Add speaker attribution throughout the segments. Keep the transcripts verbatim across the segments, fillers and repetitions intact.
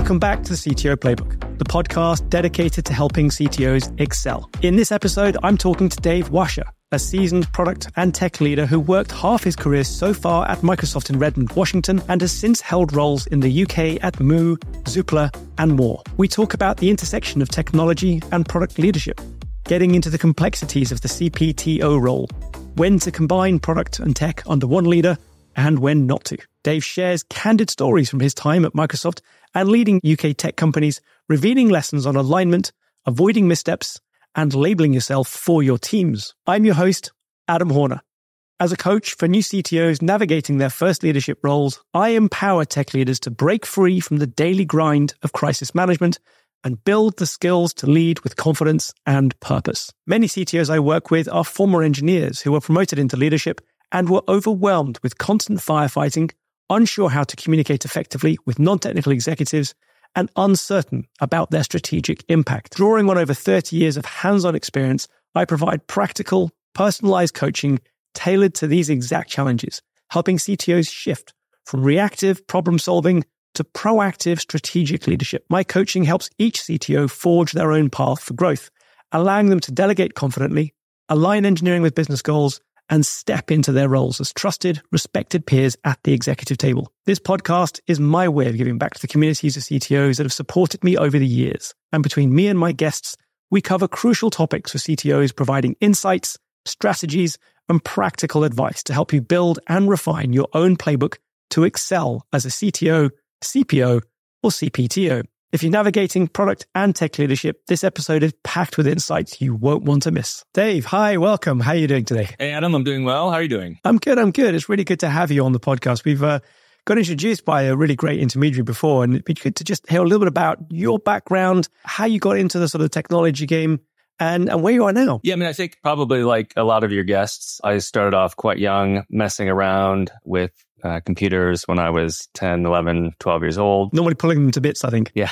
Speaker 1: Welcome back to the C T O Playbook, the podcast dedicated to helping C T Os excel. In this episode, I'm talking to Dave Washer, a seasoned product and tech leader who worked half his career so far at Microsoft in Redmond, Washington, and has since held roles in the U K at Moo, Zoopla, and more. We talk about the intersection of technology and product leadership, getting into the complexities of the C P T O role, when to combine product and tech under one leader, and when not to. Dave shares candid stories from his time at Microsoft and leading U K tech companies, revealing lessons on alignment, avoiding missteps, and labeling yourself for your teams. I'm your host, Adam Horner. As a coach for new C T Os navigating their first leadership roles, I empower tech leaders to break free from the daily grind of crisis management and build the skills to lead with confidence and purpose. Many C T Os I work with are former engineers who were promoted into leadership and were overwhelmed with constant firefighting, unsure how to communicate effectively with non-technical executives, and uncertain about their strategic impact. Drawing on over thirty years of hands-on experience, I provide practical, personalized coaching tailored to these exact challenges, helping C T Os shift from reactive problem-solving to proactive strategic leadership. My coaching helps each C T O forge their own path for growth, allowing them to delegate confidently, align engineering with business goals, and step into their roles as trusted, respected peers at the executive table. This podcast is my way of giving back to the communities of C T Os that have supported me over the years. And between me and my guests, we cover crucial topics for C T Os, providing insights, strategies, and practical advice to help you build and refine your own playbook to excel as a C T O, C P O, or C P T O. If you're navigating product and tech leadership, this episode is packed with insights you won't want to miss. Dave, hi, welcome. How are you doing today?
Speaker 2: Hey, Adam, I'm doing well. How are you doing?
Speaker 1: I'm good, I'm good. It's really good to have you on the podcast. We've uh, got introduced by a really great intermediary before, and it'd be good to just hear a little bit about your background, how you got into the sort of technology game, and, and where you are now.
Speaker 2: Yeah, I mean, I think probably like a lot of your guests, I started off quite young, messing around with Uh, computers when I was ten, eleven, twelve years old.
Speaker 1: Normally pulling them to bits, I think.
Speaker 2: Yeah.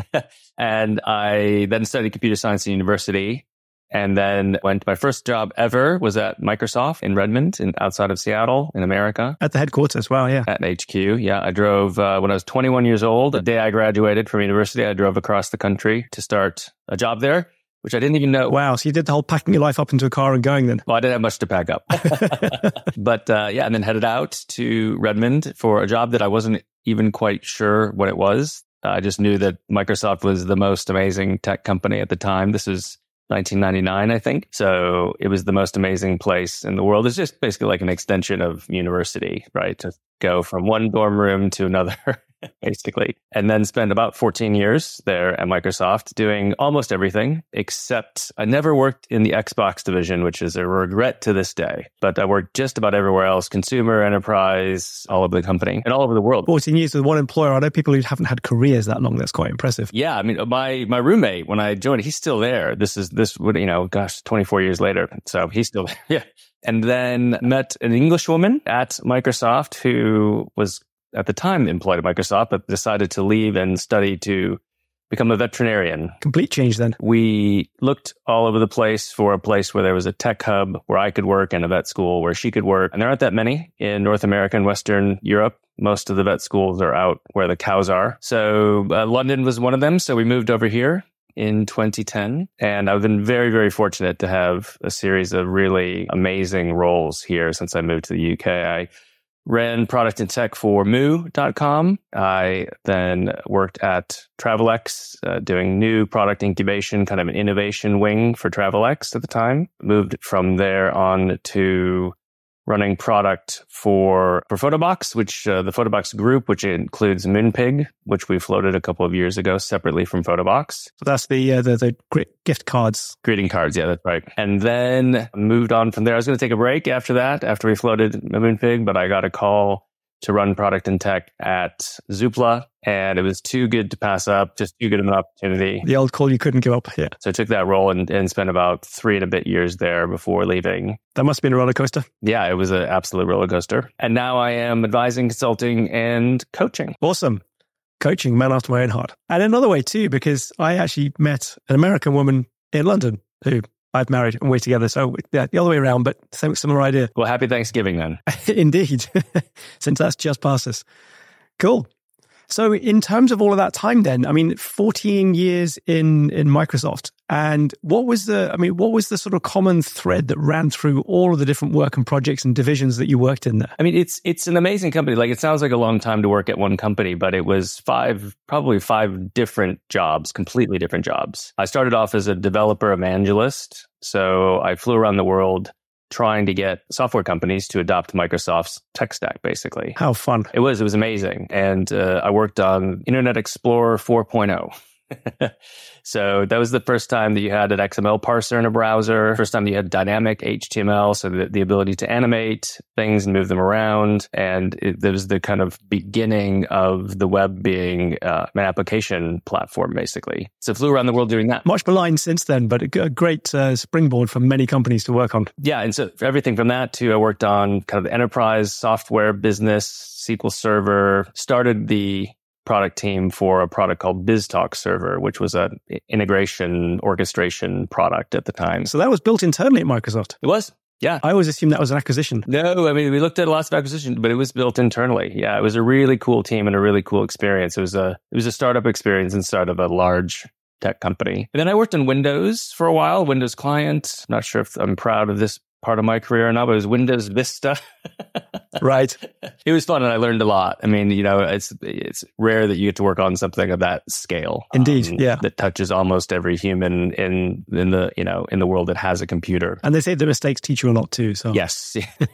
Speaker 2: And I then studied computer science at university, and then went, my first job ever was at Microsoft in Redmond, in outside of Seattle in America.
Speaker 1: At the headquarters, wow, yeah.
Speaker 2: At H Q, yeah. I drove, uh, when I was twenty-one years old, the day I graduated from university, I drove across the country to start a job there, which I didn't even know.
Speaker 1: Wow. So you did the whole packing your life up into a car and going then?
Speaker 2: Well, I didn't have much to pack up. But uh, yeah, and then headed out to Redmond for a job that I wasn't even quite sure what it was. I just knew that Microsoft was the most amazing tech company at the time. This was nineteen ninety-nine, I think. So it was the most amazing place in the world. It's just basically like an extension of university, right? To go from one dorm room to another. Basically, and then spent about fourteen years there at Microsoft doing almost everything, except I never worked in the Xbox division, which is a regret to this day. But I worked just about everywhere else, consumer, enterprise, all over the company and all over the world.
Speaker 1: fourteen years with one employer. I know people who haven't had careers that long. That's quite impressive.
Speaker 2: Yeah, I mean, my my roommate, when I joined, he's still there. This is, this would, you know, gosh, twenty-four years later. So he's still there. Yeah. And then met an English woman at Microsoft who was at the time employed at Microsoft, but decided to leave and study to become a veterinarian.
Speaker 1: Complete change then.
Speaker 2: We looked all over the place for a place where there was a tech hub where I could work and a vet school where she could work. And there aren't that many in North America and Western Europe. Most of the vet schools are out where the cows are. So uh, London was one of them. So we moved over here in twenty ten. And I've been very, very fortunate to have a series of really amazing roles here since I moved to the U K. I ran product and tech for moo dot com. I then worked at Travelex, uh, doing new product incubation, kind of an innovation wing for Travelex at the time. Moved from there on to running product for, for Photobox, which uh, the Photobox group, which includes Moonpig, which we floated a couple of years ago separately from Photobox.
Speaker 1: So that's the uh, the, the gift cards.
Speaker 2: Greeting cards, yeah, that's right. And then moved on from there. I was going to take a break after that, after we floated Moonpig, but I got a call to run product and tech at Zoopla, and it was too good to pass up, just too good of an opportunity.
Speaker 1: The old call you couldn't give up, yeah.
Speaker 2: So I took that role and, and spent about three and a bit years there before leaving.
Speaker 1: That must have been a roller coaster.
Speaker 2: Yeah, it was an absolute roller coaster. And now I am advising, consulting, and coaching.
Speaker 1: Awesome. Coaching, man after my own heart. And another way too, because I actually met an American woman in London who I've married and we're together. So yeah, the other way around, but same, similar idea.
Speaker 2: Well, happy Thanksgiving then.
Speaker 1: Indeed, since that's just past us. Cool. So in terms of all of that time then, I mean, fourteen years in, in Microsoft, and what was the, I mean, what was the sort of common thread that ran through all of the different work and projects and divisions that you worked in there?
Speaker 2: I mean, it's, it's an amazing company. Like, it sounds like a long time to work at one company, but it was five, probably five different jobs, completely different jobs. I started off as a developer evangelist. So I flew around the world trying to get software companies to adopt Microsoft's tech stack, basically.
Speaker 1: How fun.
Speaker 2: It was, it was amazing. And uh, I worked on Internet Explorer four point oh. So that was the first time that you had an X M L parser in a browser, first time that you had dynamic H T M L, so the, the ability to animate things and move them around. And it, that was the kind of beginning of the web being uh, an application platform, basically. So flew around the world doing that.
Speaker 1: Much maligned since then, but a, a great uh, springboard for many companies to work on.
Speaker 2: Yeah, and so everything from that to I worked on kind of the enterprise software business, S Q L Server, started the product team for a product called BizTalk Server, which was an integration orchestration product at the time.
Speaker 1: So that was built internally at Microsoft?
Speaker 2: It was, yeah.
Speaker 1: I always assumed that was an acquisition.
Speaker 2: No, I mean, we looked at lots of acquisitions, but it was built internally. Yeah, it was a really cool team and a really cool experience. It was a it was a startup experience inside of a large tech company. And then I worked in Windows for a while, Windows Client. I'm not sure if I'm proud of this part of my career or not, but it was Windows Vista.
Speaker 1: Right.
Speaker 2: It was fun and I learned a lot. I mean, you know, it's it's rare that you get to work on something of that scale.
Speaker 1: Indeed,
Speaker 2: um,
Speaker 1: yeah.
Speaker 2: That touches almost every human in in the, you know, in the world that has a computer.
Speaker 1: And they say the mistakes teach you a lot too, so.
Speaker 2: Yes.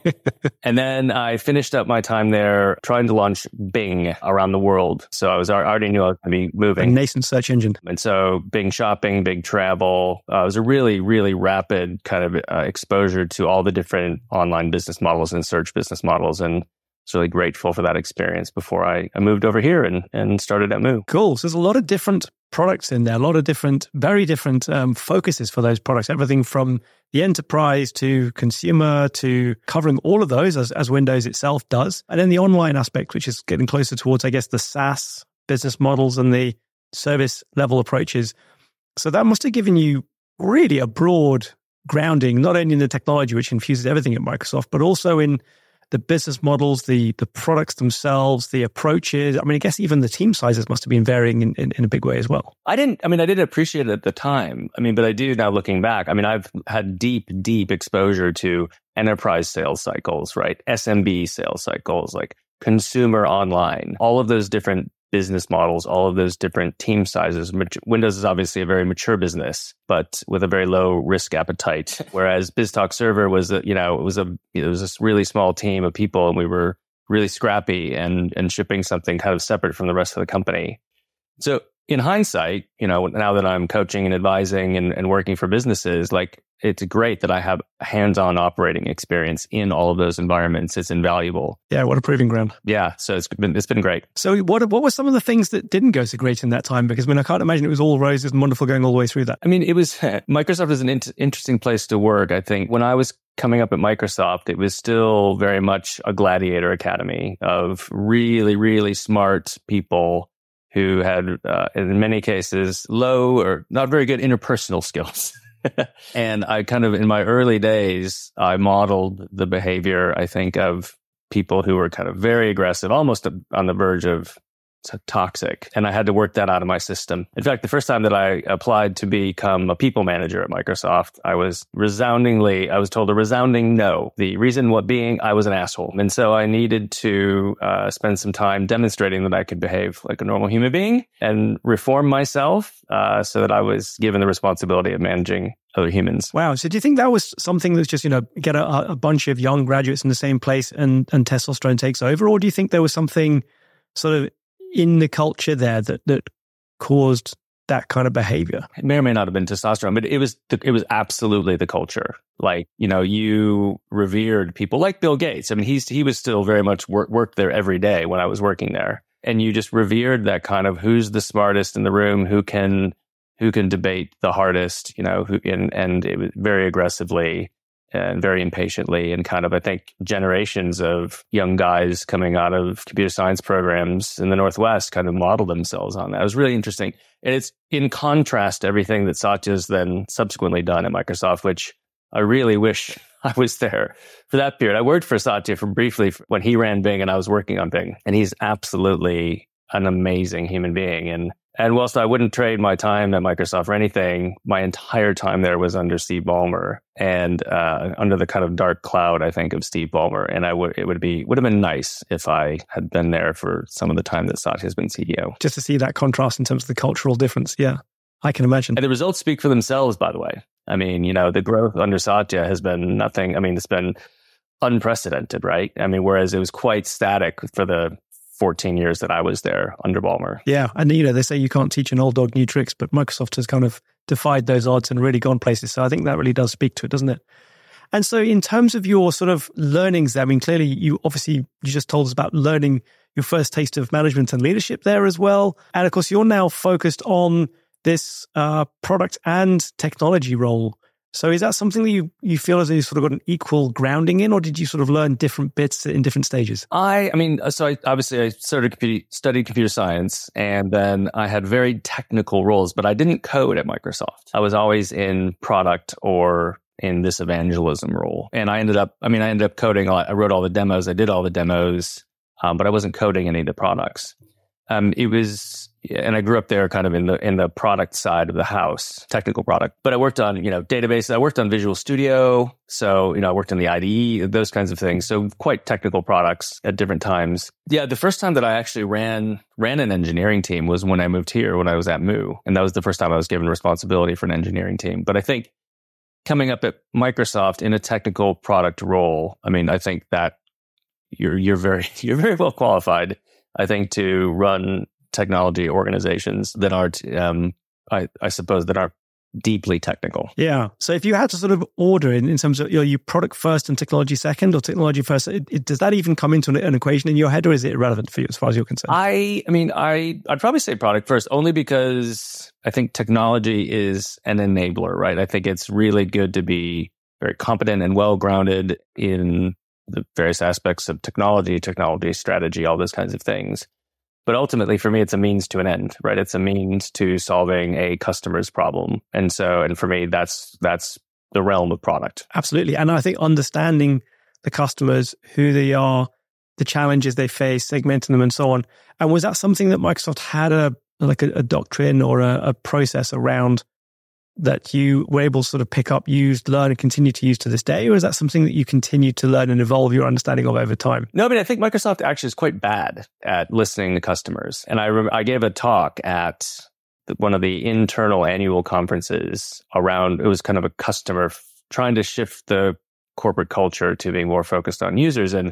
Speaker 2: And then I finished up my time there trying to launch Bing around the world. So I was I already knew I was going to be moving.
Speaker 1: A nascent search engine.
Speaker 2: And so Bing Shopping, Bing Travel, uh, it was a really, really rapid kind of uh, exposure to all the different online business models and search business models. And I was really grateful for that experience before I, I moved over here and, and started at Moo.
Speaker 1: Cool. So there's a lot of different products in there, a lot of different, very different um, focuses for those products. Everything from the enterprise to consumer to covering all of those as, as Windows itself does. And then the online aspect, which is getting closer towards, I guess, the SaaS business models and the service level approaches. So that must have given you really a broad grounding, not only in the technology, which infuses everything at Microsoft, but also in the business models, the the products themselves, the approaches. I mean, I guess even the team sizes must have been varying in, in, in a big way as well.
Speaker 2: I didn't, I mean, I didn't appreciate it at the time. I mean, but I do now looking back. I mean, I've had deep, deep exposure to enterprise sales cycles, right? S M B sales cycles, like consumer online, all of those different business models, all of those different team sizes. Windows is obviously a very mature business, but with a very low risk appetite. Whereas BizTalk Server was, a, you know, it was a it was this really small team of people, and we were really scrappy and and shipping something kind of separate from the rest of the company. So in hindsight, you know, now that I'm coaching and advising and, and working for businesses, like it's great that I have hands-on operating experience in all of those environments. It's invaluable.
Speaker 1: Yeah, what a proving ground.
Speaker 2: Yeah, so it's been it's been great.
Speaker 1: So what what were some of the things that didn't go so great in that time? Because I mean, I can't imagine it was all roses and wonderful going all the way through that.
Speaker 2: I mean, it was Microsoft is an in- interesting place to work. I think when I was coming up at Microsoft, it was still very much a gladiator academy of really, really smart people who had, uh, in many cases, low or not very good interpersonal skills. And I kind of, in my early days, I modeled the behavior, I think, of people who were kind of very aggressive, almost on the verge of toxic. And I had to work that out of my system. In fact, the first time that I applied to become a people manager at Microsoft, I was resoundingly, I was told a resounding no. The reason what being, I was an asshole. And so I needed to uh, spend some time demonstrating that I could behave like a normal human being and reform myself uh, so that I was given the responsibility of managing other humans.
Speaker 1: Wow. So do you think that was something that's just, you know, get a, a bunch of young graduates in the same place and, and testosterone takes over? Or do you think there was something sort of in the culture there that, that caused that kind of behavior?
Speaker 2: It may or may not have been testosterone, but it was the, it was absolutely the culture. Like, you know, you revered people like Bill Gates. I mean, he's he was still very much work, worked there every day when I was working there, and you just revered that kind of who's the smartest in the room, who can who can debate the hardest, you know, who and and it was very aggressively and very impatiently, and kind of, I think, generations of young guys coming out of computer science programs in the Northwest kind of modeled themselves on that. It was really interesting. And it's in contrast to everything that Satya's then subsequently done at Microsoft, which I really wish I was there for that period. I worked for Satya for briefly when he ran Bing and I was working on Bing. And he's absolutely an amazing human being. And and whilst I wouldn't trade my time at Microsoft for anything, my entire time there was under Steve Ballmer and uh, under the kind of dark cloud, I think, of Steve Ballmer. And I would it would be would have been nice if I had been there for some of the time that Satya has been C E O.
Speaker 1: Just to see that contrast in terms of the cultural difference. Yeah, I can imagine.
Speaker 2: And the results speak for themselves, by the way. I mean, you know, the growth under Satya has been nothing. I mean, it's been unprecedented, right? I mean, whereas it was quite static for the fourteen years that I was there under Ballmer.
Speaker 1: Yeah. And, you know, they say you can't teach an old dog new tricks, but Microsoft has kind of defied those odds and really gone places. So I think that really does speak to it, doesn't it? And so in terms of your sort of learnings there, I mean, clearly you obviously, you just told us about learning your first taste of management and leadership there as well. And of course, you're now focused on this uh, product and technology role. So is that something that you, you feel as though you sort of got an equal grounding in, or did you sort of learn different bits in different stages?
Speaker 2: I, I mean, so I, obviously I started computer, studied computer science, and then I had very technical roles, but I didn't code at Microsoft. I was always in product or in this evangelism role. And I ended up, I mean, I ended up coding, I wrote all the demos, I did all the demos, um, but I wasn't coding any of the products. Um, it was, and I grew up there kind of in the, in the product side of the house, technical product, but I worked on, you know, databases. I worked on Visual Studio. So, you know, I worked in the I D E, those kinds of things. So quite technical products at different times. Yeah. The first time that I actually ran, ran an engineering team was when I moved here, when I was at Moo. And that was the first time I was given responsibility for an engineering team. But I think coming up at Microsoft in a technical product role, I mean, I think that you're, you're very, you're very well qualified, I think, to run technology organizations that aren't, um, I, I suppose, that are deeply technical.
Speaker 1: Yeah. So if you had to sort of order in, in terms of, you know, you product first and technology second, or technology first, it, it, does that even come into an, an equation in your head, or is it irrelevant for you as far as you're concerned?
Speaker 2: I, I mean, I, I'd probably say product first, only because I think technology is an enabler, right? I think it's really good to be very competent and well-grounded in the various aspects of technology, technology strategy, all those kinds of things. But ultimately, for me, it's a means to an end, right? It's a means to solving a customer's problem. And so, and for me, that's that's the realm of product.
Speaker 1: Absolutely. And I think understanding the customers, who they are, the challenges they face, segmenting them and so on. And was that something that Microsoft had a like a, a doctrine or a, a process around that you were able to sort of pick up, use, learn, and continue to use to this day? Or is that something that you continue to learn and evolve your understanding of over time?
Speaker 2: No, I mean, I think Microsoft actually is quite bad at listening to customers. And I rem- I gave a talk at the, one of the internal annual conferences around, it was kind of a customer f- trying to shift the corporate culture to being more focused on users. And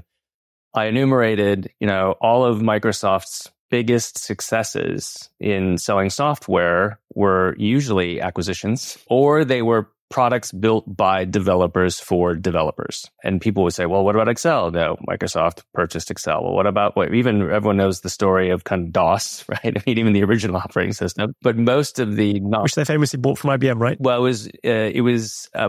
Speaker 2: I enumerated, you know, all of Microsoft's biggest successes in selling software were usually acquisitions, or they were products built by developers for developers. And people would say, well, what about Excel? No, Microsoft purchased Excel. Well, what about, what, even everyone knows the story of kind of DOS, right? I mean, even the original operating system, but most of the... Not,
Speaker 1: Which they famously bought from I B M, right?
Speaker 2: Well, it was, uh, it was a,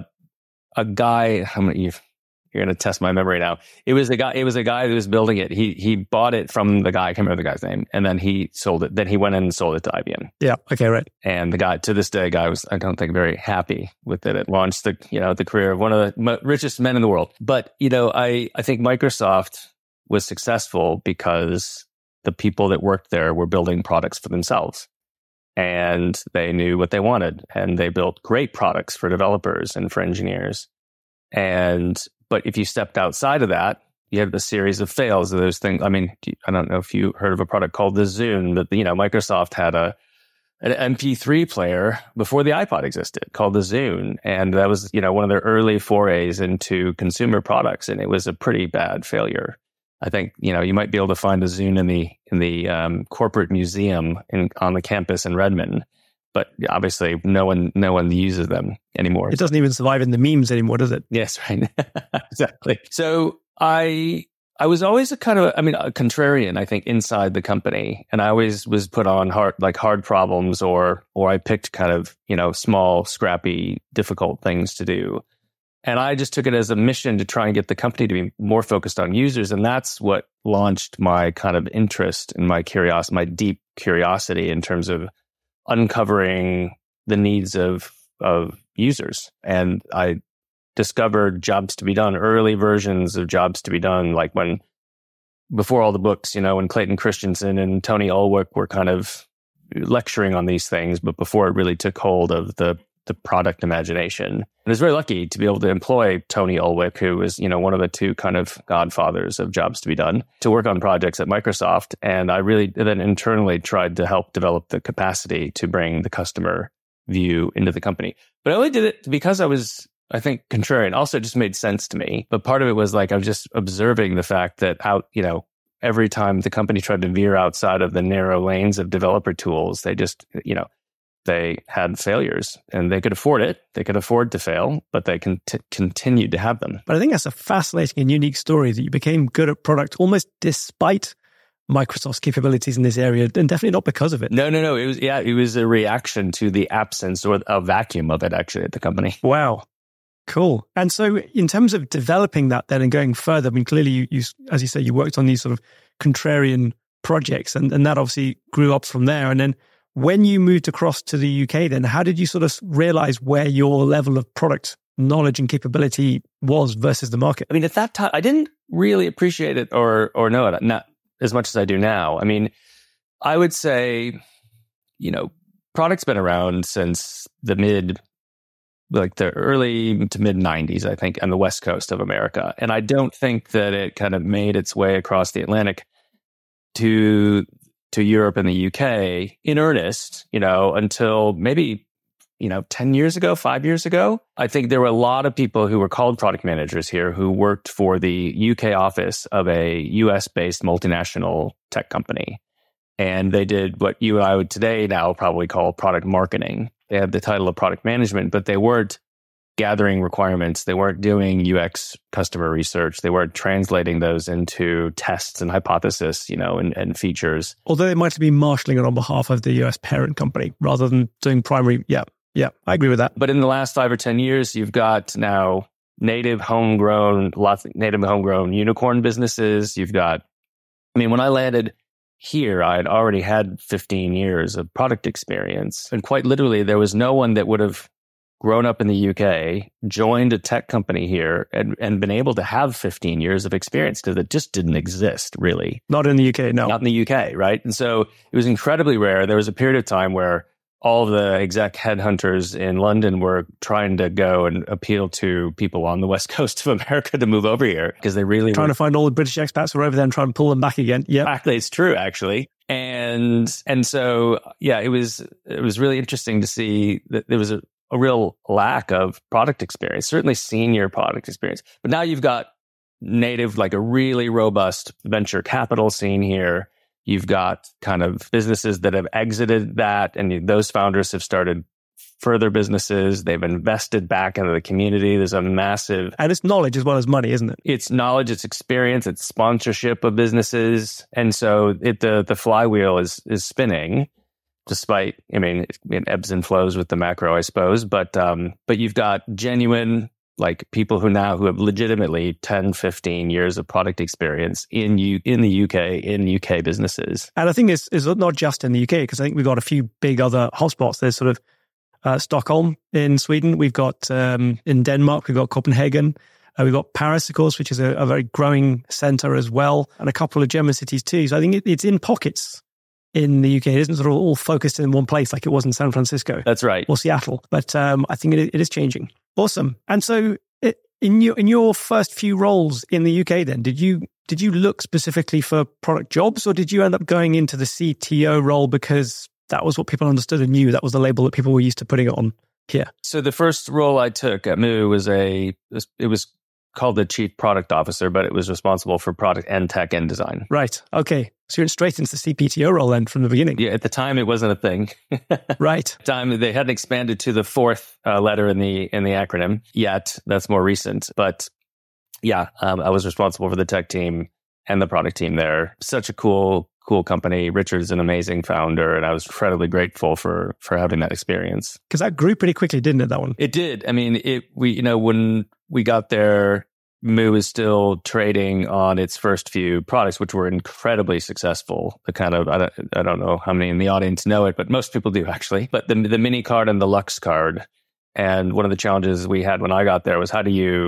Speaker 2: a guy, how many, you've, You're going to test my memory now. It was a guy. It was a guy who was building it. He he bought it from the guy. I can't remember the guy's name. And then he sold it. Then he went in and sold it to I B M.
Speaker 1: Yeah. Okay. Right.
Speaker 2: And the guy, to this day, guy was, I don't think, very happy with it. It launched the you know the career of one of the richest men in the world. But you know, I I think Microsoft was successful because the people that worked there were building products for themselves, and they knew what they wanted, and they built great products for developers and for engineers. And But if you stepped outside of that, you had a series of fails of those things. I mean, I don't know if you heard of a product called the Zune, but, you know, Microsoft had a an M P three player before the iPod existed called the Zune. And that was, you know, one of their early forays into consumer products. And it was a pretty bad failure. I think, you know, you might be able to find a Zune in the in the um, corporate museum in, on the campus in Redmond. But obviously, no one no one uses them anymore.
Speaker 1: It doesn't even survive in the memes anymore, does it?
Speaker 2: Yes, right. Exactly. So I I was always a kind of, I mean, a contrarian, I think, inside the company. And I always was put on hard, like hard problems, or or I picked kind of, you know, small, scrappy, difficult things to do. And I just took it as a mission to try and get the company to be more focused on users. And that's what launched my kind of interest and my curiosity, my deep curiosity in terms of uncovering the needs of of users. And I discovered jobs to be done, early versions of jobs to be done, like when before all the books, you know, when Clayton Christensen and Tony Ulwick were kind of lecturing on these things, but before it really took hold of the the product imagination. And I was very lucky to be able to employ Tony Ulwick, who was, you know, one of the two kind of godfathers of jobs to be done, to work on projects at Microsoft. And I really then internally tried to help develop the capacity to bring the customer view into the company. But I only did it because I was, I think, contrarian. Also, it just made sense to me. But part of it was like, I was just observing the fact that out, you know, every time the company tried to veer outside of the narrow lanes of developer tools, they just, you know, they had failures and they could afford it. They could afford to fail, but they con- t- continued to have them.
Speaker 1: But I think that's a fascinating and unique story that you became good at product almost despite Microsoft's capabilities in this area, and definitely not because of it.
Speaker 2: No, no, no. It was, yeah, it was a reaction to the absence or a vacuum of it actually at the company.
Speaker 1: Wow. Cool. And so in terms of developing that then and going further, I mean, clearly you, you as you say, you worked on these sort of contrarian projects and, and that obviously grew up from there. And then when you moved across to the U K, then how did you sort of realize where your level of product knowledge and capability was versus the market?
Speaker 2: I mean, at that time, I didn't really appreciate it or or know it, not as much as I do now. I mean, I would say, you know, product's been around since the mid, like the early to mid nineties, I think, on the West Coast of America. And I don't think that it kind of made its way across the Atlantic to to Europe and the U K in earnest, you know, until maybe, you know, ten years ago, five years ago. I think there were a lot of people who were called product managers here who worked for the U K office of a U S-based multinational tech company. And they did what you and I would today now probably call product marketing. They had the title of product management, but they weren't gathering requirements. They weren't doing U X customer research. They weren't translating those into tests and hypothesis, you know, and, and features.
Speaker 1: Although they might have been marshalling it on behalf of the U S parent company rather than doing primary. Yeah, yeah, I agree with that.
Speaker 2: But in the last five or ten years, you've got now native homegrown, lots of native homegrown unicorn businesses. You've got, I mean, when I landed here, I had already had fifteen years of product experience. And quite literally, there was no one that would have grown up in the U K, joined a tech company here, and, and been able to have fifteen years of experience because it just didn't exist, really.
Speaker 1: Not in the U K, no.
Speaker 2: Not in the U K, right? And so it was incredibly rare. There was a period of time where all of the exec headhunters in London were trying to go and appeal to people on the West Coast of America to move over here because they really
Speaker 1: trying
Speaker 2: were
Speaker 1: to find all the British expats who are over there and try and pull them back again. Yeah,
Speaker 2: exactly. It's true, actually. And and so yeah, it was it was really interesting to see that there was a, a real lack of product experience, certainly senior product experience. But now you've got native, like a really robust venture capital scene here. You've got kind of businesses that have exited that, and those founders have started further businesses. They've invested back into the community. There's a massive...
Speaker 1: And it's knowledge as well as money, isn't it?
Speaker 2: It's knowledge, it's experience, it's sponsorship of businesses. And so it, the the flywheel is is spinning, despite, I mean, it, it ebbs and flows with the macro, I suppose. But um, but you've got genuine... like people who now who have legitimately ten, fifteen years of product experience in U, in the U K, in U K businesses.
Speaker 1: And I think it's, it's not just in the U K, because I think we've got a few big other hotspots. There's sort of uh, Stockholm in Sweden. We've got um, in Denmark, we've got Copenhagen. Uh, we've got Paris, of course, which is a, a very growing center as well, and a couple of German cities too. So I think it, it's in pockets in the U K. It isn't sort of all focused in one place like it was in San Francisco.
Speaker 2: That's right.
Speaker 1: Or Seattle. But um, I think it, it is changing. Awesome. And so it, in your in your first few roles in the U K then, did you did you look specifically for product jobs, or did you end up going into the C T O role because that was what people understood and knew? That was the label that people were used to putting it on here.
Speaker 2: So the first role I took at Moo was a, it was called the Chief Product Officer, but it was responsible for product and tech and design.
Speaker 1: Right. Okay. So you're straight into the C P T O role then from the beginning.
Speaker 2: Yeah, at the time it wasn't a thing.
Speaker 1: Right.
Speaker 2: At the time they hadn't expanded to the fourth uh, letter in the in the acronym yet. That's more recent. But yeah, um, I was responsible for the tech team and the product team there. Such a cool, cool company. Richard's an amazing founder, and I was incredibly grateful for for having that experience.
Speaker 1: Because that grew pretty quickly, didn't it? That one.
Speaker 2: It did. I mean, it. We, you know, when we got there, Moo is still trading on its first few products, which were incredibly successful. The kind of, I don't, I don't know how many in the audience know it, but most people do actually. But the the mini card and the Lux card. And one of the challenges we had when I got there was how do you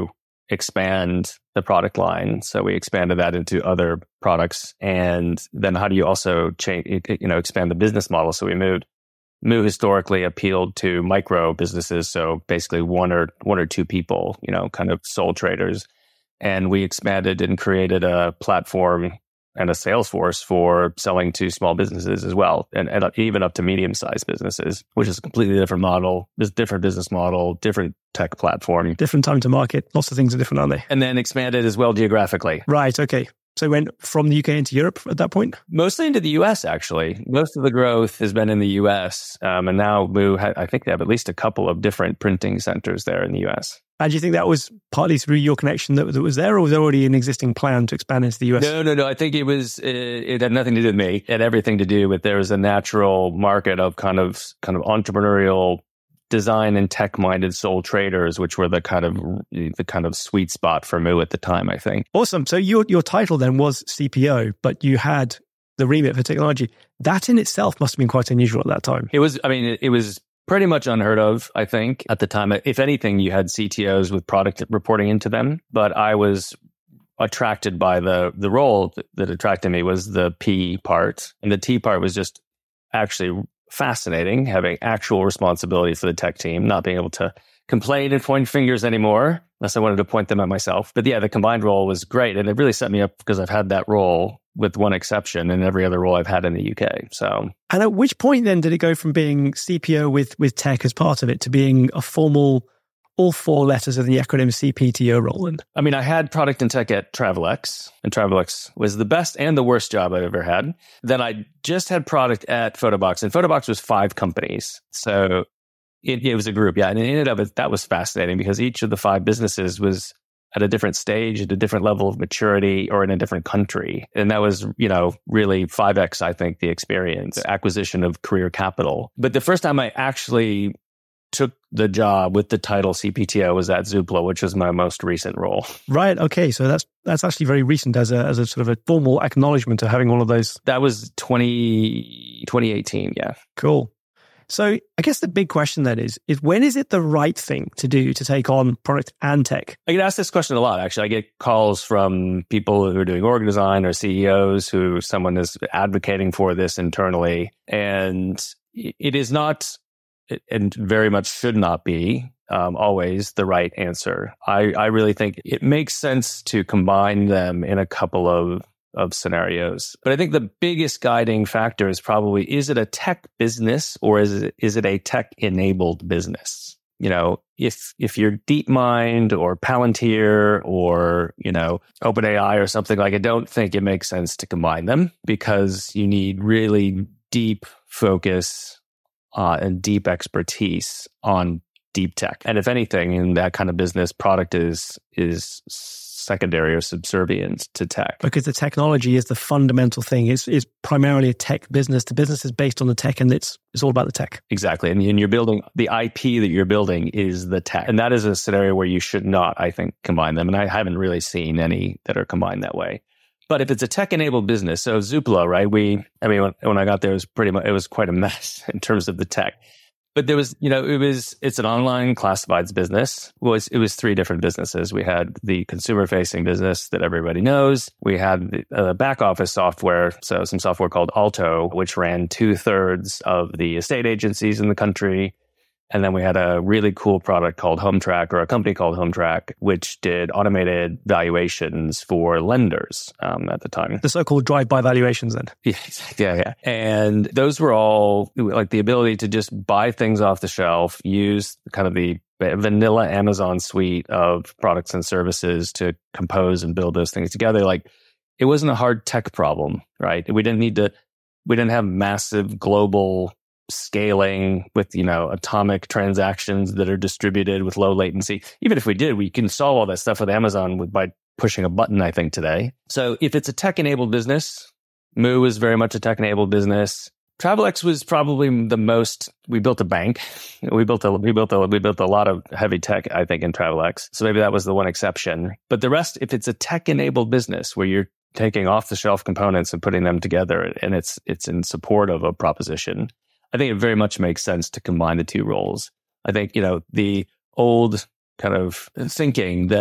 Speaker 2: expand the product line? So we expanded that into other products. And then how do you also change, you know, expand the business model? So we moved, Moo historically appealed to micro businesses. So basically one or one or two people, you know, kind of sole traders. And we expanded and created a platform and a sales force for selling to small businesses as well, and, and even up to medium-sized businesses, which is a completely different model. There's different business model, different tech platform.
Speaker 1: Different time to market. Lots of things are different, aren't they?
Speaker 2: And then expanded as well geographically.
Speaker 1: Right, okay. So went from the U K into Europe at that point?
Speaker 2: Mostly into the U S, actually. Most of the growth has been in the U S. Um, and now Moo, ha- I think they have at least a couple of different printing centers there in the U S.
Speaker 1: And do you think that was partly through your connection that, that was there, or was there already an existing plan to expand into the U S?
Speaker 2: No, no, no. I think it was, it, it had nothing to do with me. It had everything to do with there was a natural market of kind of, kind of entrepreneurial design and tech-minded sole traders, which were the kind of the kind of sweet spot for Moo at the time, I think.
Speaker 1: Awesome. So your your title then was C P O, but you had the remit for technology. That in itself must have been quite unusual at that time.
Speaker 2: It was, I mean, it, it was pretty much unheard of, I think, at the time. If anything, you had C T Os with product reporting into them, but I was attracted by the the role that, that attracted me was the P part. And the T part was just actually fascinating, having actual responsibility for the tech team, not being able to complain and point fingers anymore, unless I wanted to point them at myself. But yeah, the combined role was great. And it really set me up because I've had that role with one exception in every other role I've had in the U K. So,
Speaker 1: and at which point then did it go from being C P O with, with tech as part of it to being a formal, all four letters of the acronym C P T O role? And
Speaker 2: I mean, I had product and tech at Travelex, and Travelex was the best and the worst job I've ever had. Then I just had product at Photobox, and Photobox was five companies. So it, it was a group, yeah. And in and of it, that was fascinating because each of the five businesses was at a different stage, at a different level of maturity, or in a different country. And that was, you know, really five X, I think, the experience, the acquisition of career capital. But the first time I actually took the job with the title C P T O was at Zoopla, which was my most recent role.
Speaker 1: Right. Okay. So that's that's actually very recent as a as a sort of a formal acknowledgement of having all of those.
Speaker 2: That was twenty, twenty eighteen. Yeah.
Speaker 1: Cool. So I guess the big question then is, is when is it the right thing to do to take on product and tech?
Speaker 2: I get asked this question a lot, actually. I get calls from people who are doing org design or C E Os who someone is advocating for this internally. And it is not, and very much should not be, um, always the right answer. I, I really think it makes sense to combine them in a couple of of scenarios. But I think the biggest guiding factor is probably, is it a tech business or is it, is it a tech-enabled business? You know, if if you're DeepMind or Palantir or, you know, OpenAI or something, like, I don't think it makes sense to combine them because you need really deep focus uh, and deep expertise on deep tech. And if anything, in that kind of business, product is is secondary or subservient to tech.
Speaker 1: Because the technology is the fundamental thing. It's, it's primarily a tech business. The business is based on the tech, and it's it's all about the tech.
Speaker 2: Exactly. And, and you're building, the I P that you're building is the tech. And that is a scenario where you should not, I think, combine them. And I haven't really seen any that are combined that way. But if it's a tech-enabled business, so Zoopla, right? We, I mean, when, when I got there, it was pretty much, it was quite a mess in terms of the tech. But there was, you know, it was, it's an online classifieds business. It was, it was three different businesses. We had the consumer-facing business that everybody knows. We had the uh, back office software, so some software called Alto, which ran two-thirds of the estate agencies in the country. And then we had a really cool product called HomeTrack, or a company called HomeTrack, which did automated valuations for lenders um, at the time.
Speaker 1: The so-called drive-by valuations then.
Speaker 2: Yeah, yeah, yeah. And those were all like the ability to just buy things off the shelf, use kind of the vanilla Amazon suite of products and services to compose and build those things together. Like, it wasn't a hard tech problem, right? We didn't need to, we didn't have massive global scaling with, you know, atomic transactions that are distributed with low latency. Even if we did, we can solve all that stuff with Amazon with, by pushing a button, I think, today. So if it's a tech-enabled business, Moo is very much a tech-enabled business. Travelex was probably the most, we built a bank. We built a, we built a, we built a lot of heavy tech, I think, in Travelex. So maybe that was the one exception. But the rest, if it's a tech-enabled business where you're taking off-the-shelf components and putting them together, and it's it's in support of a proposition, I think it very much makes sense to combine the two roles. I think, you know, the old kind of thinking that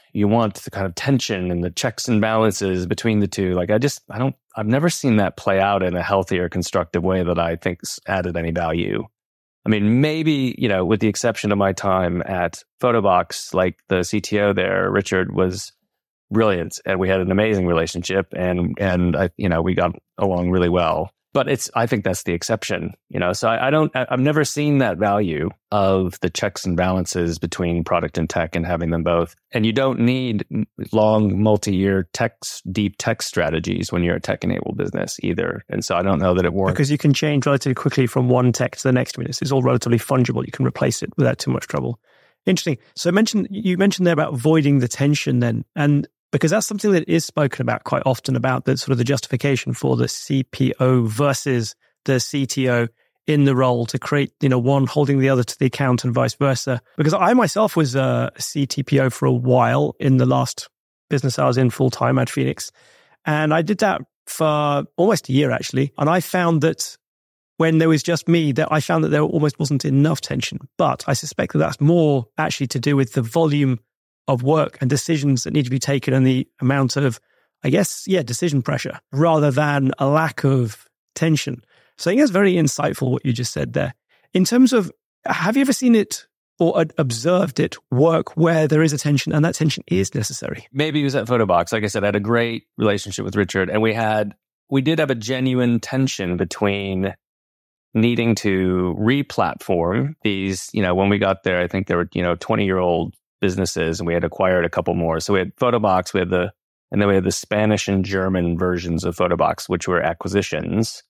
Speaker 2: you want the kind of tension and the checks and balances between the two. Like I just, I don't, I've never seen that play out in a healthy or constructive way that I think's added any value. I mean, maybe, you know, with the exception of my time at Photobox, like the C T O there, Richard, was brilliant and we had an amazing relationship and, and I, you know, we got along really well. But it's, I think that's the exception, you know, so I, I don't, I, I've never seen that value of the checks and balances between product and tech and having them both. And you don't need long, multi-year tech, deep tech strategies when you're a tech-enabled business either. And so I don't know that it works.
Speaker 1: Because you can change relatively quickly from one tech to the next. I mean, it's, it's all relatively fungible. You can replace it without too much trouble. Interesting. So I mentioned, you mentioned there about avoiding the tension then. And because that's something that is spoken about quite often, about the sort of the justification for the C P O versus the C T O in the role to create, you know, one holding the other to the account and vice versa. Because I myself was a C T P O for a while in the last business I was in full time at Phoenix. And I did that for almost a year actually. And I found that when there was just me, that I found that there almost wasn't enough tension. But I suspect that that's more actually to do with the volume of work and decisions that need to be taken and the amount of, I guess, yeah, decision pressure rather than a lack of tension. So I think that's very insightful what you just said there. In terms of, have you ever seen it or observed it work where there is a tension and that tension is necessary?
Speaker 2: Maybe it was at Photobox. Like I said, I had a great relationship with Richard and we had, we did have a genuine tension between needing to re-platform these, you know, when we got there, I think there were, you know, twenty year old businesses and we had acquired a couple more. So we had Photobox, we had the, and then we had the Spanish and German versions of Photobox, which were acquisitions.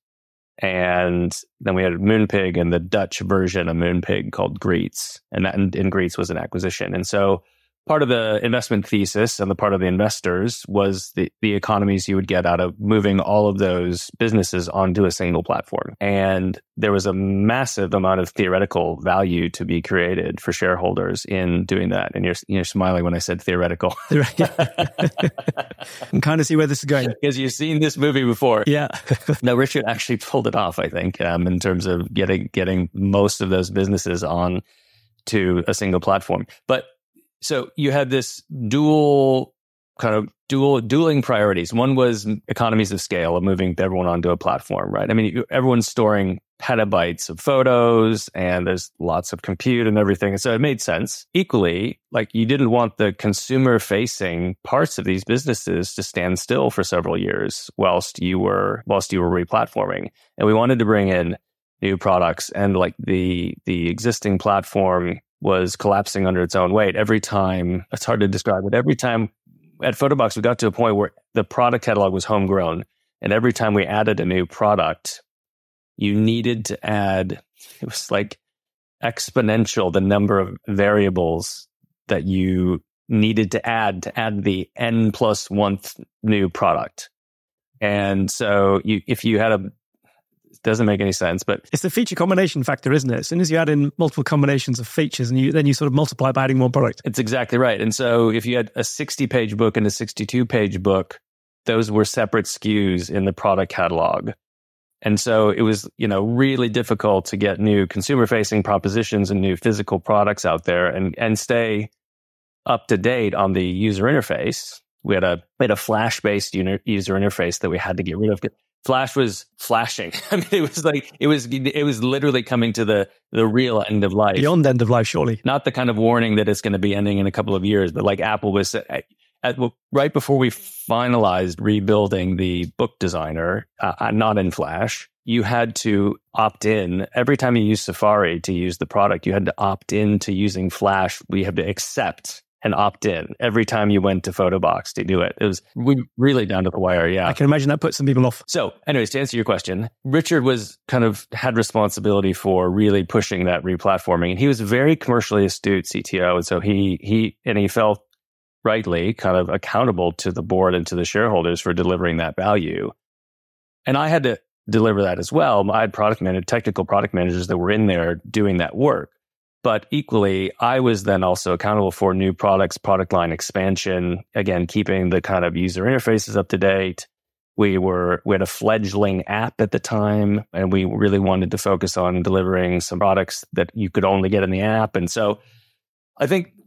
Speaker 2: And then we had Moonpig and the Dutch version of Moonpig called Greets. And that, and, and Greets was an acquisition. And so part of the investment thesis and the part of the investors was the, the economies you would get out of moving all of those businesses onto a single platform. And there was a massive amount of theoretical value to be created for shareholders in doing that. And you're, you're smiling when I said theoretical.
Speaker 1: I can kind of see where this is going.
Speaker 2: Because you've seen this movie before.
Speaker 1: Yeah.
Speaker 2: No, Richard actually pulled it off, I think, um, in terms of getting getting most of those businesses on to a single platform. But so you had this dual kind of dual dueling priorities. One was economies of scale of moving everyone onto a platform, right? I mean, everyone's storing petabytes of photos and there's lots of compute and everything. And so it made sense. Equally, like you didn't want the consumer facing parts of these businesses to stand still for several years whilst you were, whilst you were replatforming. And we wanted to bring in new products and like the, the existing platform was collapsing under its own weight. Every time, it's hard to describe it, every time at Photobox, we got to a point where the product catalog was homegrown. And every time we added a new product, you needed to add, it was like exponential, the number of variables that you needed to add to add the N plus one new product. And so you, if you had a, doesn't make any sense, but
Speaker 1: it's the feature combination factor, isn't it? As soon as you add in multiple combinations of features and you then you sort of multiply by adding more product.
Speaker 2: It's exactly right. And so if you had a sixty page book and a sixty-two page book, those were separate S K Us in the product catalog. And so it was, you know, really difficult to get new consumer facing propositions and new physical products out there and, and stay up to date on the user interface. We had a, we had a Flash based user interface that we had to get rid of. Flash was flashing. I mean, it was like, it was, it was literally coming to the, the real end of life.
Speaker 1: Beyond end of life, surely.
Speaker 2: Not the kind of warning that it's going to be ending in a couple of years, but like Apple was, at, at, right before we finalized rebuilding the book designer, uh, not in Flash, you had to opt in. Every time you use Safari to use the product, you had to opt in to using Flash. We had to accept and opt in every time you went to Photobox to do it. It was really down to the wire. Yeah.
Speaker 1: I can imagine that put some people off.
Speaker 2: So anyways, to answer your question, Richard was kind of had responsibility for really pushing that replatforming. And he was a very commercially astute C T O. And so he, he, and he felt rightly kind of accountable to the board and to the shareholders for delivering that value. And I had to deliver that as well. I had product managers, technical product managers that were in there doing that work. But equally, I was then also accountable for new products, product line expansion, again, keeping the kind of user interfaces up to date. We were, we had a fledgling app at the time, and we really wanted to focus on delivering some products that you could only get in the app. And so I think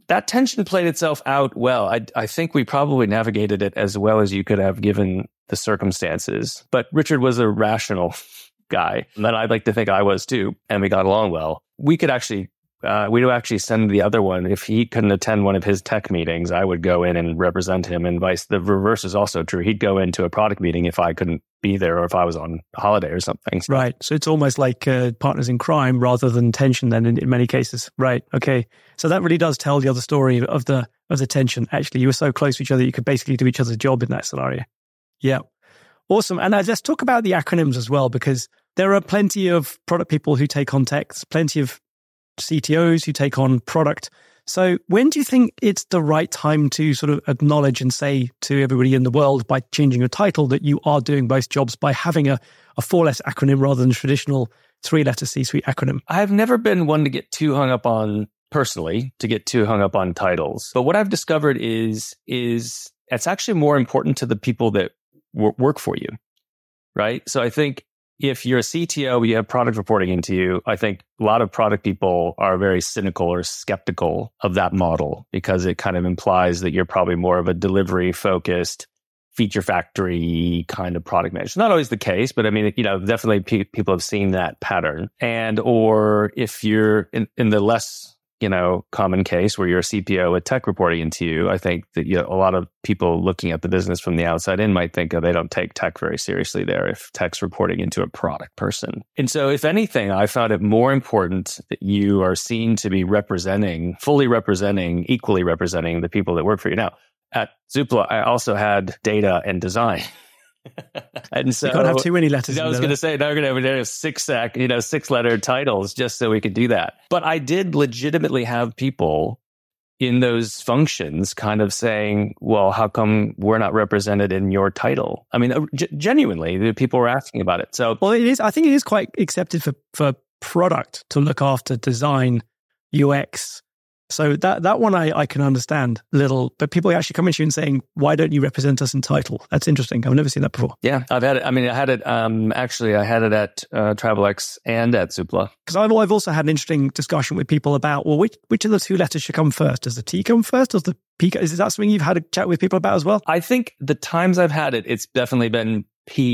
Speaker 2: that tension played itself out well. I, I think we probably navigated it as well as you could have given the circumstances. But Richard was a rational guy, and I'd like to think I was too, and we got along well. We could actually, uh, we'd actually send the other one. If he couldn't attend one of his tech meetings, I would go in and represent him, and vice the reverse is also true. He'd go into a product meeting if I couldn't be there or if I was on holiday or something. So.
Speaker 1: Right. So it's almost like uh, partners in crime rather than tension then in, in many cases. Right. Okay. So that really does tell the other story of the of the tension. Actually, you were so close to each other, you could basically do each other's job in that scenario. Yeah. Awesome. And uh, let's talk about the acronyms as well, because there are plenty of product people who take on tech, plenty of C T Os who take on product. So when do you think it's the right time to sort of acknowledge and say to everybody in the world by changing your title that you are doing both jobs by having a, a four-letter acronym rather than a traditional three-letter C-suite acronym?
Speaker 2: I've never been one to get too hung up on, personally, to get too hung up on titles. But what I've discovered is, is it's actually more important to the people that w- work for you, right? So I think if you're a C T O, you have product reporting into you, I think a lot of product people are very cynical or skeptical of that model because it kind of implies that you're probably more of a delivery focused, feature factory kind of product manager. Not always the case, but I mean, you know, definitely pe- people have seen that pattern. And, or if you're in, in the less, you know, common case where you're a C P O with tech reporting into you, I think that you know, a lot of people looking at the business from the outside in might think, oh, they don't take tech very seriously there if tech's reporting into a product person. And so if anything, I found it more important that you are seen to be representing, fully representing, equally representing the people that work for you. Now, at Zoopla, I also had data and design. And so
Speaker 1: you can't have too many letters.
Speaker 2: I was going to say, now we're going to have six, you know, six letter titles just so we could do that. But I did legitimately have people in those functions kind of saying, well, how come we're not represented in your title? I mean, g- genuinely, the people were asking about it. So,
Speaker 1: well, it is, I think it is quite accepted for, for product to look after design, U X. So that that one I, I can understand a little, but people actually coming to you and saying, why don't you represent us in title? That's interesting. I've never seen that before.
Speaker 2: Yeah, I've had it. I mean, I had it, um, actually, I had it at uh, TravelX and at Zoopla.
Speaker 1: Because I've, I've also had an interesting discussion with people about, well, which, which of the two letters should come first? Does the T come first? Does the P, is that something you've had a chat with people about as well?
Speaker 2: I think the times I've had it, it's definitely been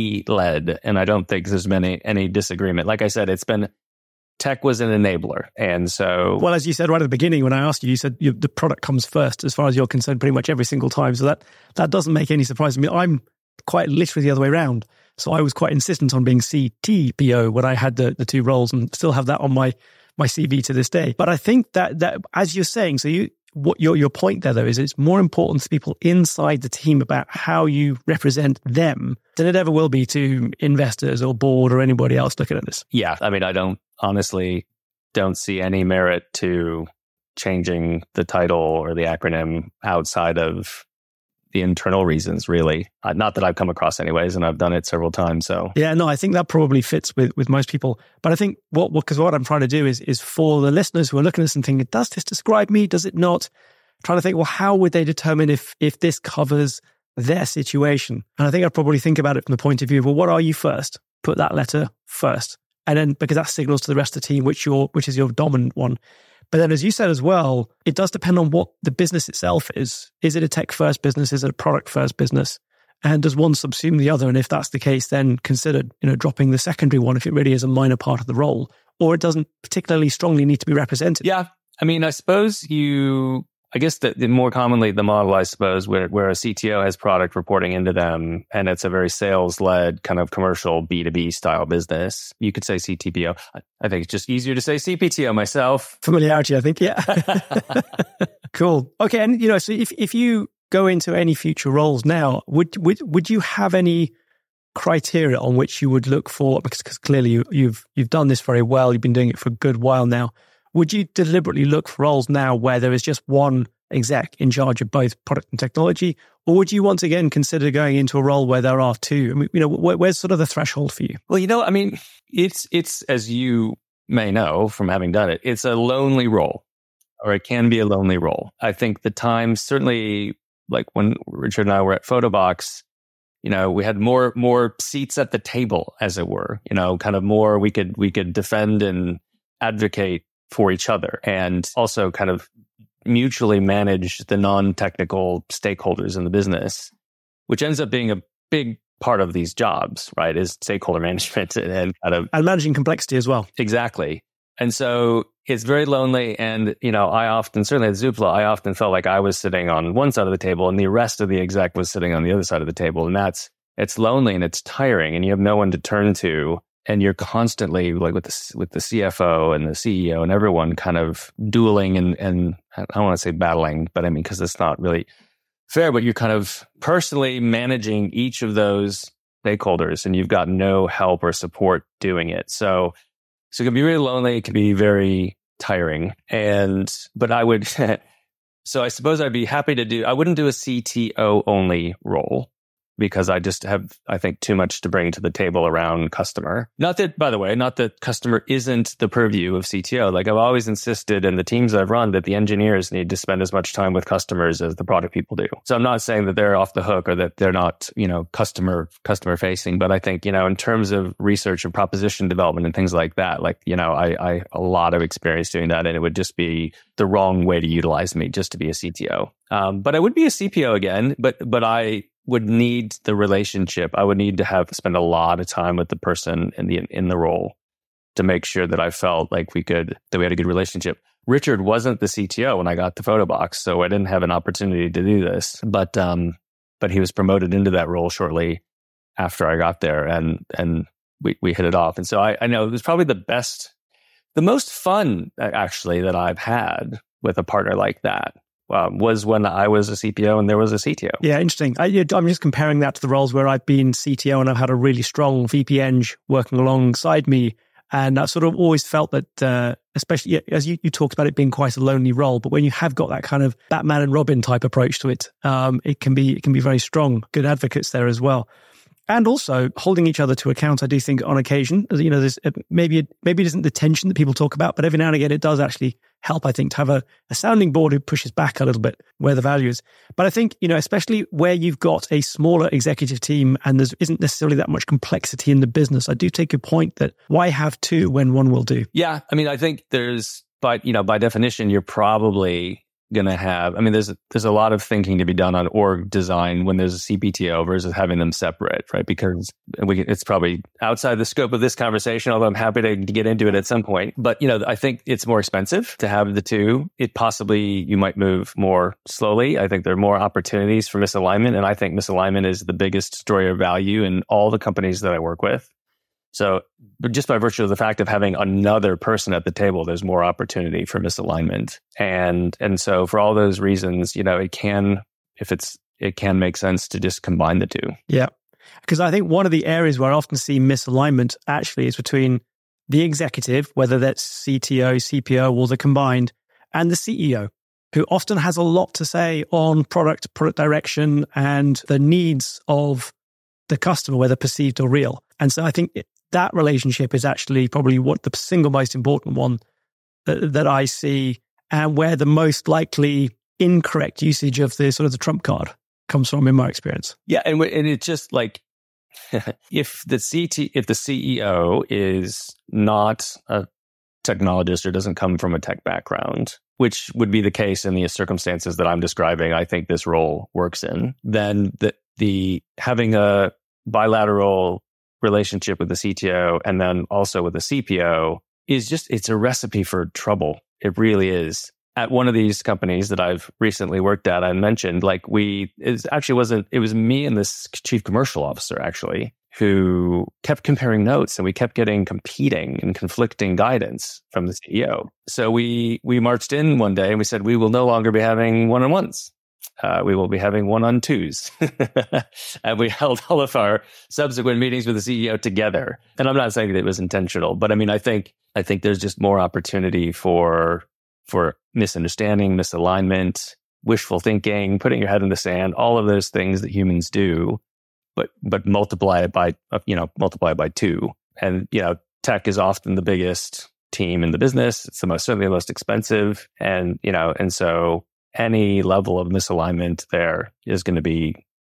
Speaker 2: P-led, and I don't think there's been any, any disagreement. Like I said, it's been tech was an enabler. And so...
Speaker 1: Well, as you said right at the beginning, when I asked you, you said you, the product comes first as far as you're concerned pretty much every single time. So that, that doesn't make any surprise to me. I'm quite literally the other way around. So I was quite insistent on being C T P O when I had the, the two roles and still have that on my, my C V to this day. But I think that, that as you're saying, so you... What your your point there, though, is it's more important to people inside the team about how you represent them than it ever will be to investors or board or anybody else looking at this.
Speaker 2: Yeah. I mean, I don't honestly don't see any merit to changing the title or the acronym outside of the internal reasons, really. Uh, not that I've come across anyways, and I've done it several times. So
Speaker 1: yeah, no, I think that probably fits with, with most people. But I think what, because what, what I'm trying to do is, is for the listeners who are looking at this and thinking, does this describe me? Does it not? Trying to think, well, how would they determine if, if this covers their situation? And I think I'd probably think about it from the point of view of, well, what are you first? Put that letter first. And then, because that signals to the rest of the team, which your, which is your dominant one. But then, as you said as well, it does depend on what the business itself is. Is it a tech-first business? Is it a product-first business? And does one subsume the other? And if that's the case, then consider, you know, dropping the secondary one if it really is a minor part of the role, or it doesn't particularly strongly need to be represented.
Speaker 2: Yeah. I mean, I suppose you... I guess that more commonly the model, I suppose, where, where a C T O has product reporting into them and it's a very sales-led kind of commercial B two B style business, you could say C T P O. I think it's just easier to say C P T O myself.
Speaker 1: Familiarity, I think, yeah. Cool. Okay, and you know, so if, if you go into any future roles now, would would would you have any criteria on which you would look for? Because, because clearly you, you've you've done this very well. You've been doing it for a good while now. Would you deliberately look for roles now where there is just one exec in charge of both product and technology? Or would you once again consider going into a role where there are two? I mean, you know, where, where's sort of the threshold for you?
Speaker 2: Well, you know, I mean, it's, it's, as you may know from having done it, it's a lonely role, or it can be a lonely role. I think the time, certainly like when Richard and I were at Photobox, you know, we had more, more seats at the table, as it were, you know, kind of more we could, we could defend and advocate for each other, and also kind of mutually manage the non-technical stakeholders in the business, which ends up being a big part of these jobs, right? Is stakeholder management and, and kind of
Speaker 1: and managing complexity as well.
Speaker 2: Exactly. And so it's very lonely. And, you know, I often, certainly at Zoopla, I often felt like I was sitting on one side of the table and the rest of the exec was sitting on the other side of the table. And that's, it's lonely and it's tiring and you have no one to turn to. And you're constantly like with the, with the C F O and the C E O and everyone kind of dueling and, and I don't want to say battling, but I mean, because it's not really fair, but you're kind of personally managing each of those stakeholders and you've got no help or support doing it. So, so it can be really lonely. It can be very tiring. And, but I would, so I suppose I'd be happy to do, I wouldn't do a C T O only role because I just have, I think, too much to bring to the table around customer. Not that, by the way, not that customer isn't the purview of C T O. Like I've always insisted in the teams I've run that the engineers need to spend as much time with customers as the product people do. So I'm not saying that they're off the hook or that they're not, you know, customer, customer facing. But I think, you know, in terms of research and proposition development and things like that, like, you know, I, I, a lot of experience doing that. And it would just be the wrong way to utilize me just to be a C T O. Um, but I would be a C P O again, but, but I, would need the relationship. I would need to have spend a lot of time with the person in the in the role to make sure that I felt like we could that we had a good relationship. Richard wasn't the C T O when I got to Photobox, so I didn't have an opportunity to do this. But um, but he was promoted into that role shortly after I got there, and and we we hit it off. And so I, I know it was probably the best, the most fun actually that I've had with a partner like that. Um, was when I was a C P O and there was a C T O.
Speaker 1: Yeah, interesting. I, I'm just comparing that to the roles where I've been C T O and I've had a really strong V P Eng working alongside me. And I sort of always felt that, uh, especially as you, you talked about it being quite a lonely role, but when you have got that kind of Batman and Robin type approach to it, um, it can be it can be very strong. Good advocates there as well. And also holding each other to account, I do think on occasion, you know, there's maybe, maybe it isn't the tension that people talk about, but every now and again, it does actually help, I think, to have a, a sounding board who pushes back a little bit where the value is. But I think, you know, especially where you've got a smaller executive team and there isn't necessarily that much complexity in the business, I do take your point that why have two when one will do?
Speaker 2: Yeah. I mean, I think there's, by, you know, by definition, you're probably going to have, I mean, there's, there's a lot of thinking to be done on org design when there's a C P T O versus having them separate, right? Because we, it's probably outside the scope of this conversation, although I'm happy to get into it at some point. But, you know, I think it's more expensive to have the two. It possibly, you might move more slowly. I think there are more opportunities for misalignment. And I think misalignment is the biggest destroyer of value in all the companies that I work with. So but just by virtue of the fact of having another person at the table, there's more opportunity for misalignment. And and so for all those reasons, you know, it can, if it's, it can make sense to just combine the two.
Speaker 1: Yeah. Because I think one of the areas where I often see misalignment actually is between the executive, whether that's C T O, C P O, or the combined, and the C E O, who often has a lot to say on product, product direction, and the needs of the customer, whether perceived or real. And so I think it, that relationship is actually probably what the single most important one that, that I see, and where the most likely incorrect usage of the sort of the trump card comes from, in my experience.
Speaker 2: Yeah, and and it's just like if the C T if the C E O is not a technologist or doesn't come from a tech background, which would be the case in the circumstances that I'm describing, I think this role works in, then the the having a bilateral relationship with the C T O and then also with the C P O is just, it's a recipe for trouble. It really is. At one of these companies that I've recently worked at, I mentioned, like we, it actually wasn't, it was me and this chief commercial officer actually, who kept comparing notes and we kept getting competing and conflicting guidance from the C E O. So we, we marched in one day and we said, we will no longer be having one-on-ones. Uh, we will be having one-on-twos. And we held all of our subsequent meetings with the C E O together. And I'm not saying that it was intentional, but I mean, I think, I think there's just more opportunity for, for misunderstanding, misalignment, wishful thinking, putting your head in the sand, all of those things that humans do, but, but multiply it by, you know, multiply it by two. And, you know, tech is often the biggest team in the business. It's the most, certainly the most expensive. And, you know, and so any level of misalignment there is going to be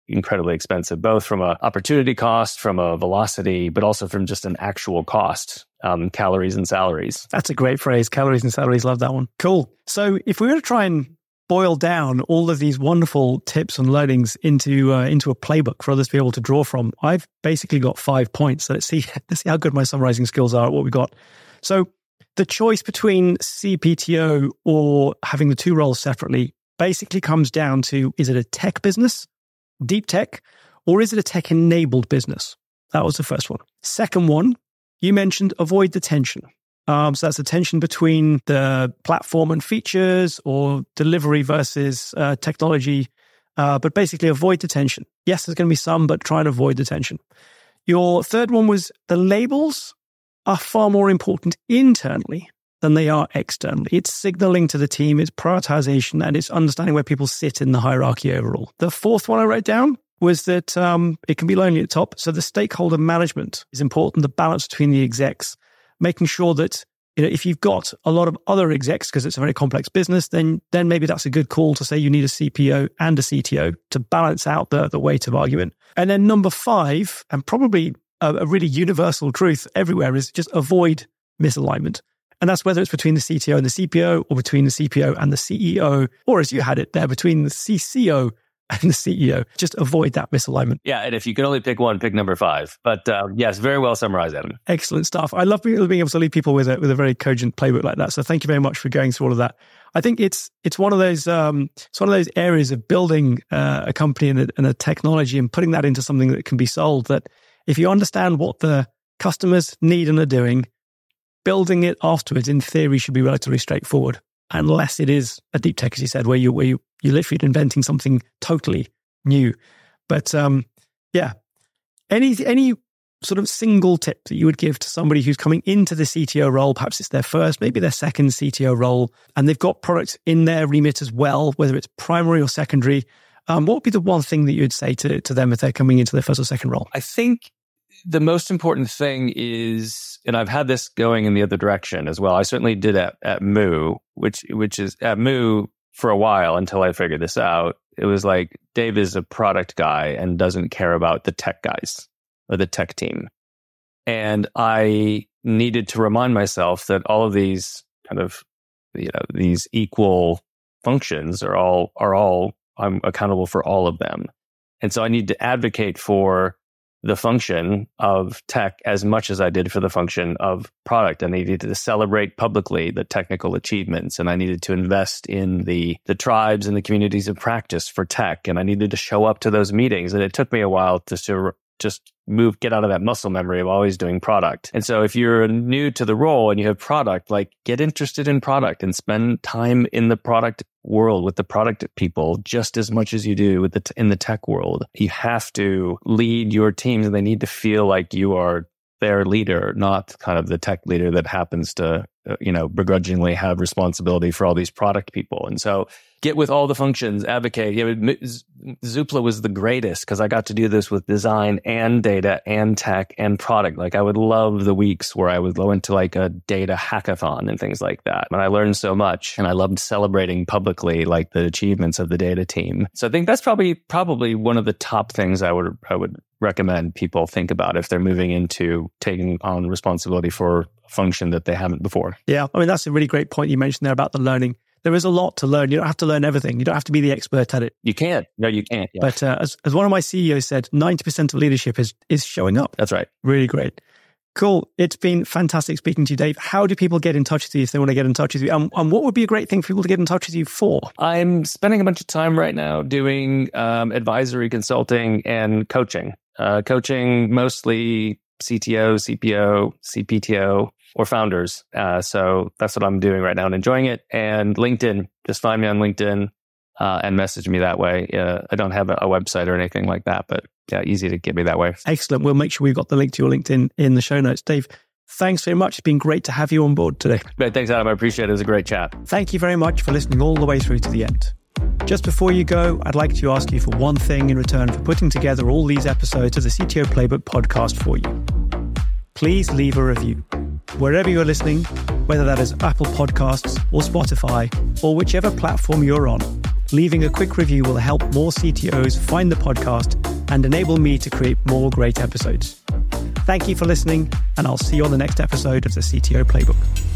Speaker 2: incredibly expensive, both from a opportunity cost, from a velocity, but also from just an actual cost, um, calories and salaries.
Speaker 1: That's a great phrase, calories and salaries. Love that one. Cool. So if we were to try and boil down all of these wonderful tips and learnings into uh, into a playbook for others to be able to draw from, I've basically got five points. So let's see, let's see how good my summarizing skills are at what we got. So the choice between C P T O or having the two roles separately basically comes down to, is it a tech business, deep tech, or is it a tech-enabled business? That was the first one. Second one, you mentioned avoid the tension. Um, so that's the tension between the platform and features or delivery versus uh, technology. Uh, but basically avoid the tension. Yes, there's going to be some, but try and avoid the tension. Your third one was the labels are far more important internally than they are externally. It's signaling to the team, it's prioritization, and it's understanding where people sit in the hierarchy overall. The fourth one I wrote down was that um, it can be lonely at the top. So the stakeholder management is important, the balance between the execs, making sure that, you know, if you've got a lot of other execs, because it's a very complex business, then then maybe that's a good call to say you need a C P O and a C T O to balance out the, the weight of argument. And then number five, and probably a, a really universal truth everywhere, is just avoid misalignment. And that's whether it's between the C T O and the C P O, or between the C P O and the C E O, or as you had it there, between the C C O and the C E O. Just avoid that misalignment.
Speaker 2: Yeah, and if you can only pick one, pick number five. But uh, yes, very well summarized, Adam.
Speaker 1: Excellent stuff. I love being, being able to lead people with a with a very cogent playbook like that. So thank you very much for going through all of that. I think it's it's one of those um, it's one of those areas of building uh, a company and a, and a technology and putting that into something that can be sold. That if you understand what the customers need and are doing, building it afterwards, in theory, should be relatively straightforward, unless it is a deep tech, as you said, where you where you you're literally inventing something totally new. But um, yeah, any any sort of single tip that you would give to somebody who's coming into the C T O role, perhaps it's their first, maybe their second C T O role, and they've got products in their remit as well, whether it's primary or secondary. Um, what would be the one thing that you'd say to to them if they're coming into their first or second role?
Speaker 2: I think the most important thing is, and I've had this going in the other direction as well. I certainly did at, at Moo, which which is at Moo for a while until I figured this out. It was like, Dave is a product guy and doesn't care about the tech guys or the tech team. And I needed to remind myself that all of these kind of, you know, these equal functions are all, are all, I'm accountable for all of them. And so I need to advocate for the function of tech as much as I did for the function of product. I needed to celebrate publicly the technical achievements, and I needed to invest in the the tribes and the communities of practice for tech, and I needed to show up to those meetings. And it took me a while to sort of just move, get out of that muscle memory of always doing product. And so if you're new to the role and you have product, like get interested in product and spend time in the product world with the product people just as much as you do with the t- in the tech world. You have to lead your teams, and they need to feel like you are their leader, not kind of the tech leader that happens to, uh, you know, begrudgingly have responsibility for all these product people. And so get with all the functions, advocate. You know, Zoopla was the greatest because I got to do this with design and data and tech and product. Like I would love the weeks where I would go into like a data hackathon and things like that. And I learned so much, and I loved celebrating publicly like the achievements of the data team. So I think that's probably probably one of the top things I would I would recommend people think about if they're moving into taking on responsibility for a function that they haven't before.
Speaker 1: Yeah, I mean, that's a really great point you mentioned there about the learning. There is a lot to learn. You don't have to learn everything. You don't have to be the expert at it.
Speaker 2: You can't. No, you can't. Yeah.
Speaker 1: But uh, as, as one of my C E Os said, ninety percent of leadership is is showing up.
Speaker 2: That's right.
Speaker 1: Really great. Cool. It's been fantastic speaking to you, Dave. How do people get in touch with you if they want to get in touch with you? Um, and what would be a great thing for people to get in touch with you for?
Speaker 2: I'm spending a bunch of time right now doing um, advisory consulting and coaching. Uh, coaching mostly C T O, C P O, C P T O, or founders. Uh, so that's what I'm doing right now and enjoying it. And LinkedIn, just find me on LinkedIn uh, and message me that way. Uh, I don't have a, a website or anything like that, but yeah, easy to get me that way.
Speaker 1: Excellent. We'll make sure we've got the link to your LinkedIn in the show notes. Dave, thanks very much. It's been great to have you on board today.
Speaker 2: But thanks, Adam. I appreciate it. It was a great chat.
Speaker 1: Thank you very much for listening all the way through to the end. Just before you go, I'd like to ask you for one thing in return for putting together all these episodes of the C T O Playbook podcast for you. Please leave a review. Wherever you're listening, whether that is Apple Podcasts or Spotify or whichever platform you're on, leaving a quick review will help more C T Os find the podcast and enable me to create more great episodes. Thank you for listening, and I'll see you on the next episode of the C T O Playbook.